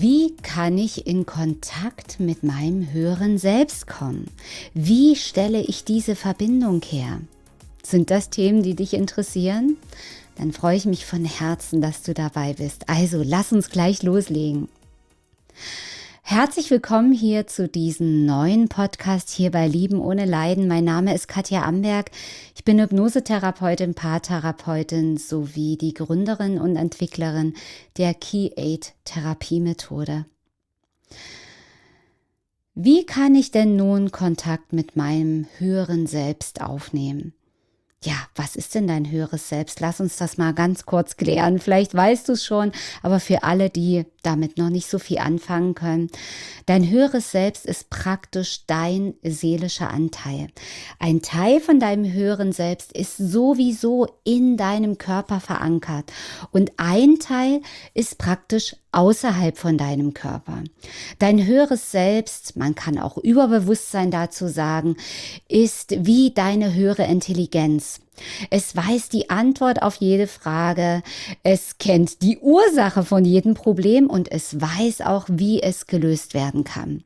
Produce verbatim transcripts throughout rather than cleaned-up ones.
Wie kann ich in Kontakt mit meinem höheren Selbst kommen? Wie stelle ich diese Verbindung her? Sind das Themen, die dich interessieren? Dann freue ich mich von Herzen, dass du dabei bist. Also, lass uns gleich loslegen. Herzlich willkommen hier zu diesem neuen Podcast hier bei Lieben ohne Leiden. Mein Name ist Katja Amberg. Ich bin Hypnosetherapeutin, Paartherapeutin sowie die Gründerin und Entwicklerin der Key Eight Therapiemethode. Wie kann ich denn nun Kontakt mit meinem höheren Selbst aufnehmen? Ja, was ist denn dein höheres Selbst? Lass uns das mal ganz kurz klären. Vielleicht weißt du es schon, aber für alle, die damit noch nicht so viel anfangen können. Dein höheres Selbst ist praktisch dein seelischer Anteil. Ein Teil von deinem höheren Selbst ist sowieso in deinem Körper verankert und ein Teil ist praktisch außerhalb von deinem Körper. Dein höheres Selbst, man kann auch Überbewusstsein dazu sagen, ist wie deine höhere Intelligenz. Es weiß die Antwort auf jede Frage, es kennt die Ursache von jedem Problem und es weiß auch, wie es gelöst werden kann.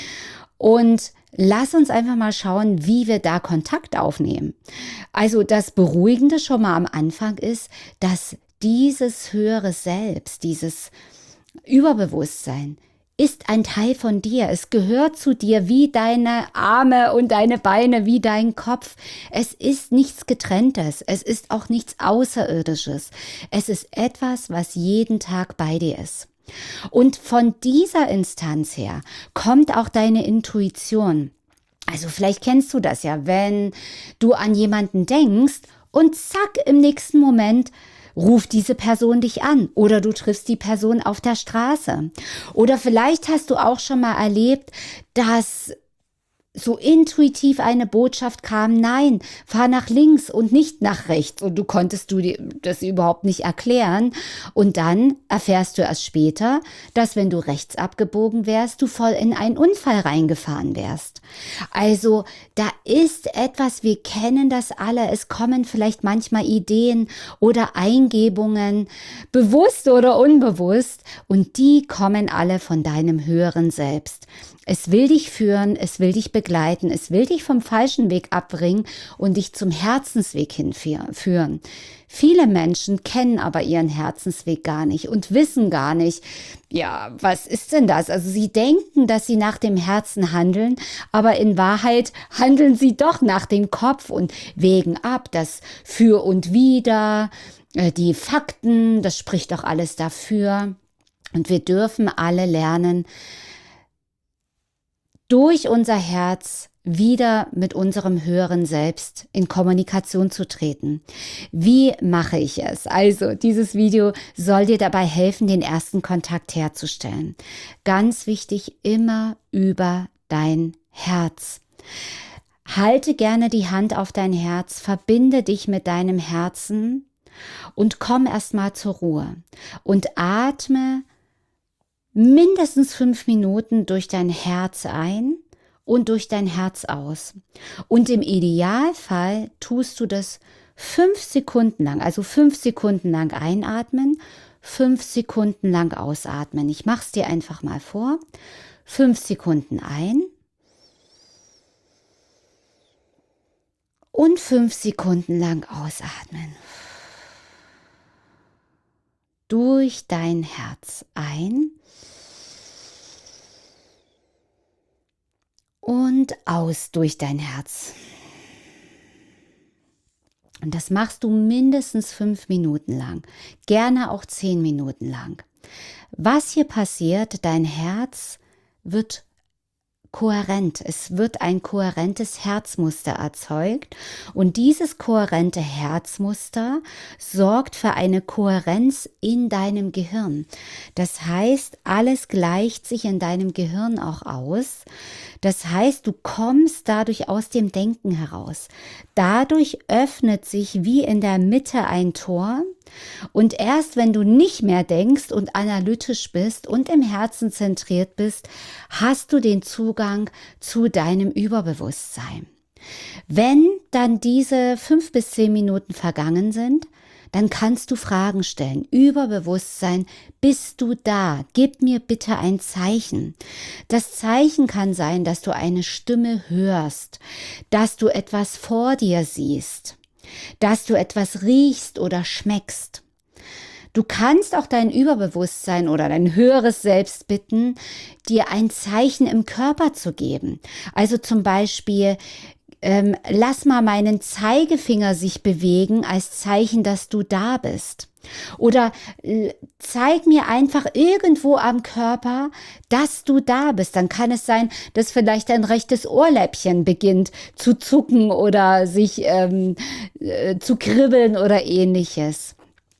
Und lass uns einfach mal schauen, wie wir da Kontakt aufnehmen. Also das Beruhigende schon mal am Anfang ist, dass dieses höhere Selbst, dieses Überbewusstsein ist ein Teil von dir. Es gehört zu dir wie deine Arme und deine Beine, wie dein Kopf. Es ist nichts Getrenntes. Es ist auch nichts Außerirdisches. Es ist etwas, was jeden Tag bei dir ist. Und von dieser Instanz her kommt auch deine Intuition. Also vielleicht kennst du das ja, wenn du an jemanden denkst und zack, im nächsten Moment ruft diese Person dich an oder du triffst die Person auf der Straße. Oder vielleicht hast du auch schon mal erlebt, dass so intuitiv eine Botschaft kam, nein, fahr nach links und nicht nach rechts. Und du konntest du dir das überhaupt nicht erklären. Und dann erfährst du erst später, dass wenn du rechts abgebogen wärst, du voll in einen Unfall reingefahren wärst. Also da ist etwas, wir kennen das alle. Es kommen vielleicht manchmal Ideen oder Eingebungen, bewusst oder unbewusst. Und die kommen alle von deinem höheren Selbst. Es will dich führen, es will dich begleiten, es will dich vom falschen Weg abbringen und dich zum Herzensweg hinführen. Viele Menschen kennen aber ihren Herzensweg gar nicht und wissen gar nicht, ja, was ist denn das? Also sie denken, dass sie nach dem Herzen handeln, aber in Wahrheit handeln sie doch nach dem Kopf und wägen ab, das für und wider, die Fakten, das spricht doch alles dafür. Und wir dürfen alle lernen, durch unser Herz wieder mit unserem höheren Selbst in Kommunikation zu treten. Wie mache ich es? Also, dieses Video soll dir dabei helfen, den ersten Kontakt herzustellen. Ganz wichtig, immer über dein Herz. Halte gerne die Hand auf dein Herz, verbinde dich mit deinem Herzen und komm erstmal zur Ruhe und atme mindestens fünf Minuten durch dein Herz ein und durch dein Herz aus. Und im Idealfall tust du das fünf Sekunden lang, also fünf Sekunden lang einatmen, fünf Sekunden lang ausatmen. Ich mache es dir einfach mal vor. Fünf Sekunden ein und fünf Sekunden lang ausatmen. Durch dein Herz ein und aus durch dein Herz. Und das machst du mindestens fünf Minuten lang, gerne auch zehn Minuten lang. Was hier passiert, dein Herz wird kohärent. Es wird ein kohärentes Herzmuster erzeugt und dieses kohärente Herzmuster sorgt für eine Kohärenz in deinem Gehirn. Das heißt, alles gleicht sich in deinem Gehirn auch aus. Das heißt, du kommst dadurch aus dem Denken heraus. Dadurch öffnet sich wie in der Mitte ein Tor. Und erst wenn du nicht mehr denkst und analytisch bist und im Herzen zentriert bist, hast du den Zugang zu deinem Überbewusstsein. Wenn dann diese fünf bis zehn Minuten vergangen sind, dann kannst du Fragen stellen. Überbewusstsein, bist du da? Gib mir bitte ein Zeichen. Das Zeichen kann sein, dass du eine Stimme hörst, dass du etwas vor dir siehst, dass du etwas riechst oder schmeckst. Du kannst auch dein Überbewusstsein oder dein höheres Selbst bitten, dir ein Zeichen im Körper zu geben. Also zum Beispiel, ähm, lass mal meinen Zeigefinger sich bewegen als Zeichen, dass du da bist. Oder äh, zeig mir einfach irgendwo am Körper, dass du da bist. Dann kann es sein, dass vielleicht dein rechtes Ohrläppchen beginnt zu zucken oder sich ähm, äh, zu kribbeln oder ähnliches.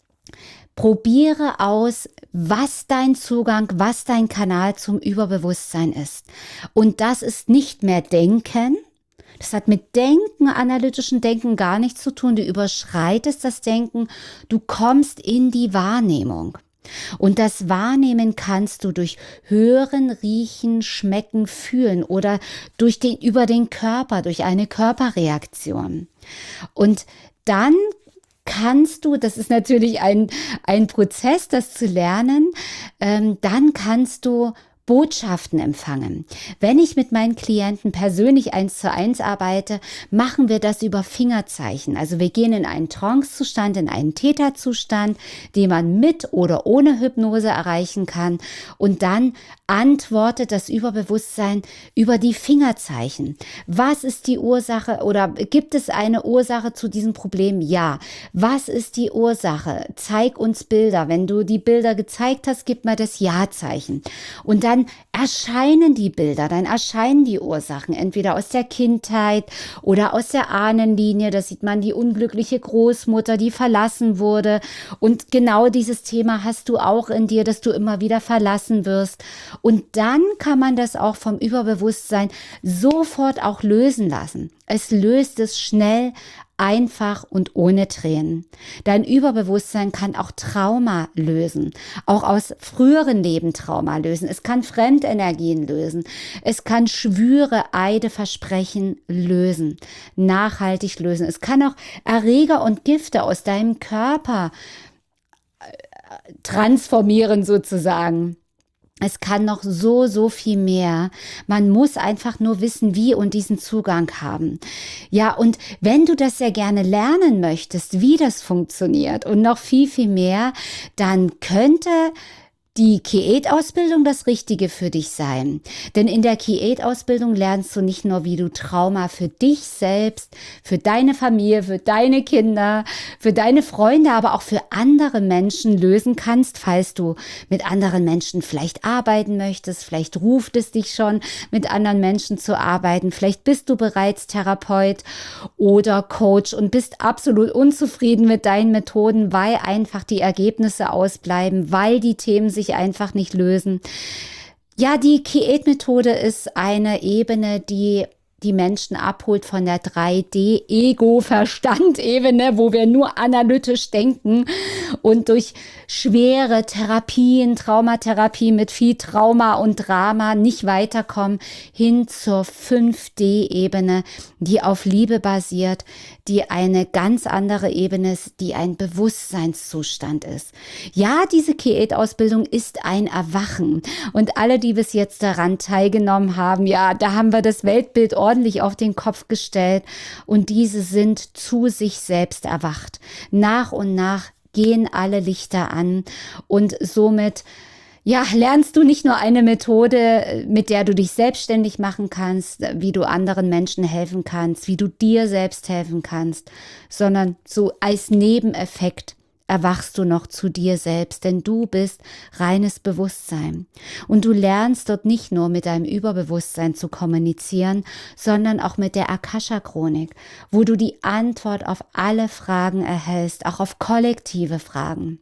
Probiere aus, was dein Zugang, was dein Kanal zum Überbewusstsein ist. Und das ist nicht mehr Denken. Das hat mit Denken, analytischen Denken gar nichts zu tun. Du überschreitest das Denken. Du kommst in die Wahrnehmung. Und das Wahrnehmen kannst du durch Hören, Riechen, Schmecken, Fühlen oder durch den, über den Körper, durch eine Körperreaktion. Und dann kannst du, das ist natürlich ein, ein Prozess, das zu lernen, ähm, dann kannst du Botschaften empfangen. Wenn ich mit meinen Klienten persönlich eins zu eins arbeite, machen wir das über Fingerzeichen. Also wir gehen in einen Trance-Zustand, in einen Theta-Zustand, den man mit oder ohne Hypnose erreichen kann. Und dann antwortet das Überbewusstsein über die Fingerzeichen. Was ist die Ursache oder gibt es eine Ursache zu diesem Problem? Ja. Was ist die Ursache? Zeig uns Bilder. Wenn du die Bilder gezeigt hast, gib mir das Ja-Zeichen. Und dann Dann erscheinen die Bilder, dann erscheinen die Ursachen, entweder aus der Kindheit oder aus der Ahnenlinie. Da sieht man die unglückliche Großmutter, die verlassen wurde. Und genau dieses Thema hast du auch in dir, dass du immer wieder verlassen wirst. Und dann kann man das auch vom Überbewusstsein sofort auch lösen lassen. Es löst es schnell, einfach und ohne Tränen. Dein Überbewusstsein kann auch Trauma lösen, auch aus früheren Leben Trauma lösen. Es kann Fremdenergien lösen. Es kann Schwüre, Eide, Versprechen lösen, nachhaltig lösen. Es kann auch Erreger und Gifte aus deinem Körper transformieren sozusagen. Es kann noch so, so viel mehr. Man muss einfach nur wissen, wie und diesen Zugang haben. Ja, und wenn du das sehr gerne lernen möchtest, wie das funktioniert und noch viel, viel mehr, dann könnte die Ki-Ed-Ausbildung das Richtige für dich sein. Denn in der Ki-Ed-Ausbildung lernst du nicht nur, wie du Trauma für dich selbst, für deine Familie, für deine Kinder, für deine Freunde, aber auch für andere Menschen lösen kannst, falls du mit anderen Menschen vielleicht arbeiten möchtest. Vielleicht ruft es dich schon, mit anderen Menschen zu arbeiten. Vielleicht bist du bereits Therapeut oder Coach und bist absolut unzufrieden mit deinen Methoden, weil einfach die Ergebnisse ausbleiben, weil die Themen sich einfach nicht lösen. Ja, die Ki-Ed-Methode ist eine Ebene, die die Menschen abholt von der drei D Ego-Verstand-Ebene, wo wir nur analytisch denken und durch schwere Therapien, Traumatherapie mit viel Trauma und Drama nicht weiterkommen, hin zur fünf D Ebene, die auf Liebe basiert, die eine ganz andere Ebene ist, die ein Bewusstseinszustand ist. Ja, diese Ki-Ed-Ausbildung ist ein Erwachen und alle, die bis jetzt daran teilgenommen haben, ja, da haben wir das Weltbild ordentlich auf den Kopf gestellt und diese sind zu sich selbst erwacht. Nach und nach gehen alle Lichter an und somit ja, lernst du nicht nur eine Methode, mit der du dich selbstständig machen kannst, wie du anderen Menschen helfen kannst, wie du dir selbst helfen kannst, sondern so als Nebeneffekt erwachst du noch zu dir selbst, denn du bist reines Bewusstsein. Und du lernst dort nicht nur mit deinem Überbewusstsein zu kommunizieren, sondern auch mit der Akasha-Chronik, wo du die Antwort auf alle Fragen erhältst, auch auf kollektive Fragen,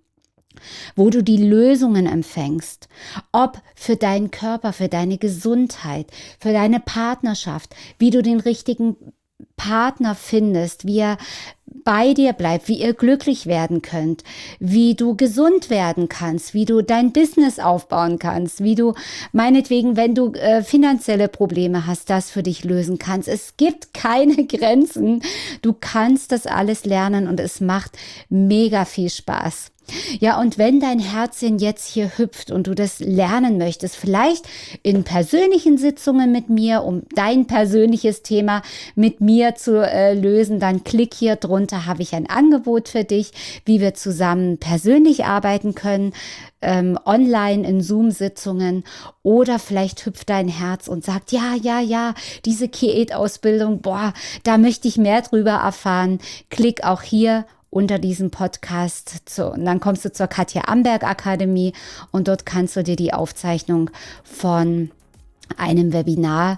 wo du die Lösungen empfängst, ob für deinen Körper, für deine Gesundheit, für deine Partnerschaft, wie du den richtigen Partner findest, wie er bei dir bleibt, wie ihr glücklich werden könnt, wie du gesund werden kannst, wie du dein Business aufbauen kannst, wie du meinetwegen, wenn du äh, finanzielle Probleme hast, das für dich lösen kannst. Es gibt keine Grenzen. Du kannst das alles lernen und es macht mega viel Spaß. Ja, und wenn dein Herzchen jetzt hier hüpft und du das lernen möchtest, vielleicht in persönlichen Sitzungen mit mir, um dein persönliches Thema mit mir zu äh, lösen, dann klick hier drunter, habe ich ein Angebot für dich, wie wir zusammen persönlich arbeiten können, ähm, online in Zoom-Sitzungen, oder vielleicht hüpft dein Herz und sagt, ja, ja, ja, diese Kiet-Ausbildung, boah, da möchte ich mehr drüber erfahren. Klick auch hier unter diesem Podcast zu, und dann kommst du zur Katja Amberg Akademie und dort kannst du dir die Aufzeichnung von einem Webinar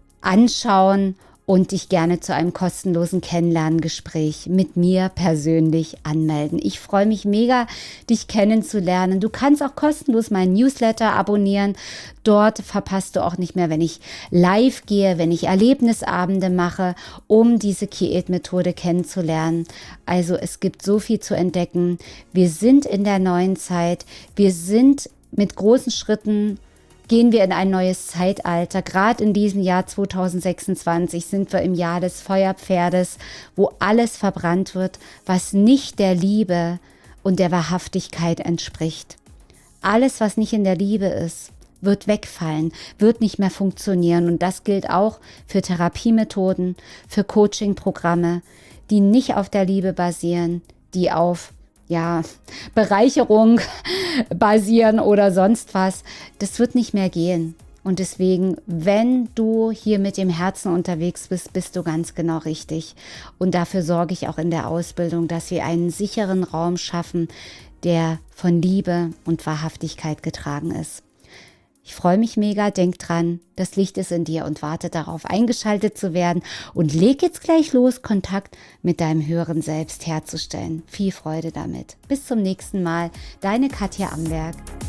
anschauen und dich gerne zu einem kostenlosen Kennenlerngespräch mit mir persönlich anmelden. Ich freue mich mega, dich kennenzulernen. Du kannst auch kostenlos meinen Newsletter abonnieren. Dort verpasst du auch nicht mehr, wenn ich live gehe, wenn ich Erlebnisabende mache, um diese Kiet-Methode kennenzulernen. Also es gibt so viel zu entdecken. Wir sind in der neuen Zeit. Wir sind mit großen Schritten gehen wir in ein neues Zeitalter. Gerade in diesem Jahr zweitausendsechsundzwanzig sind wir im Jahr des Feuerpferdes, wo alles verbrannt wird, was nicht der Liebe und der Wahrhaftigkeit entspricht. Alles, was nicht in der Liebe ist, wird wegfallen, wird nicht mehr funktionieren. Und das gilt auch für Therapiemethoden, für Coachingprogramme, die nicht auf der Liebe basieren, die auf ja, Bereicherung basieren oder sonst was. Das wird nicht mehr gehen. Und deswegen, wenn du hier mit dem Herzen unterwegs bist, bist du ganz genau richtig. Und dafür sorge ich auch in der Ausbildung, dass wir einen sicheren Raum schaffen, der von Liebe und Wahrhaftigkeit getragen ist. Ich freue mich mega, denk dran, das Licht ist in dir und wartet darauf, eingeschaltet zu werden. Und leg jetzt gleich los, Kontakt mit deinem höheren Selbst herzustellen. Viel Freude damit. Bis zum nächsten Mal, deine Katja Amberg.